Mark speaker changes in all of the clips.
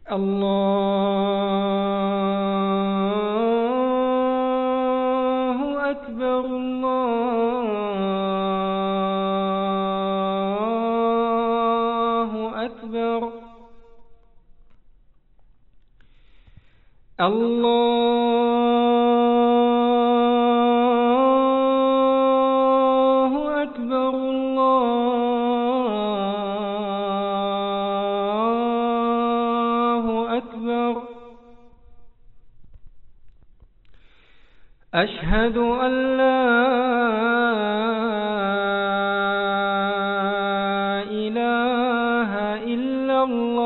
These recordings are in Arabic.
Speaker 1: الله أكبر الله أكبر الله أكبر الله أكبر أشهد أن لا إله إلا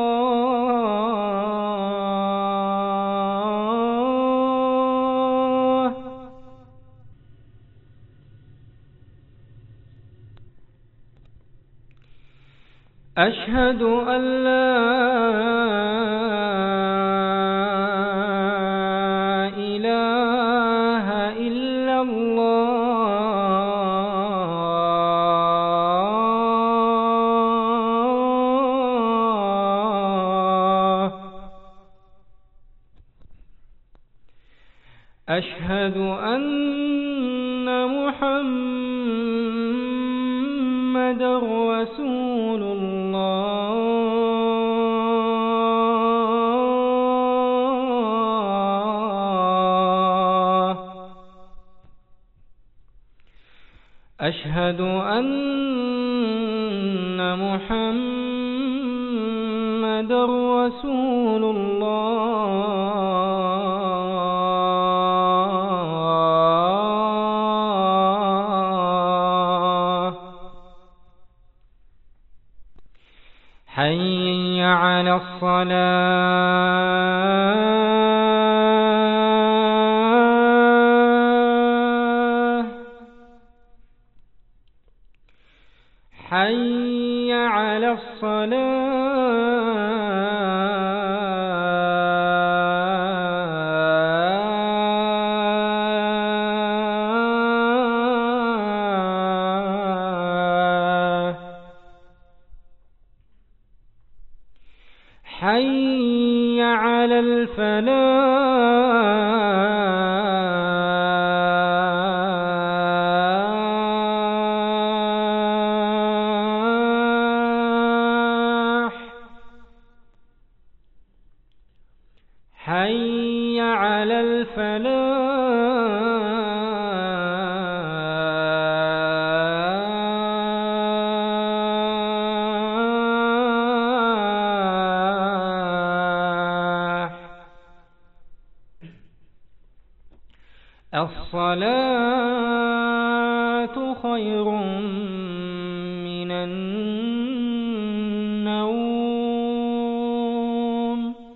Speaker 1: الله أشهد أن لا إله إلا الله أشهد أن محمدًا رسول الله أشهد أن محمدًا رسول الله حي على الصلاة حي على الصلاة حي على الفلاح حي على الفلاح الصلاة خير من النوم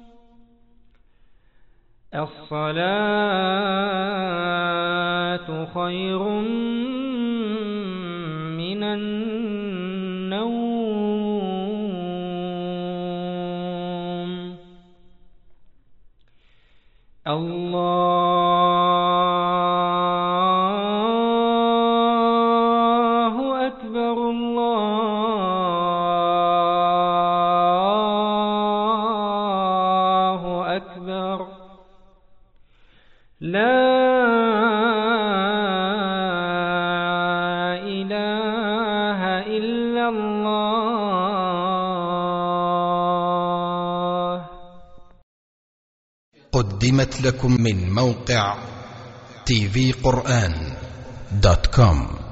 Speaker 1: الصلاة خير من النوم الله أكبر الله أكبر لا إله إلا الله.
Speaker 2: قدمت لكم من موقع tvقرآن.com.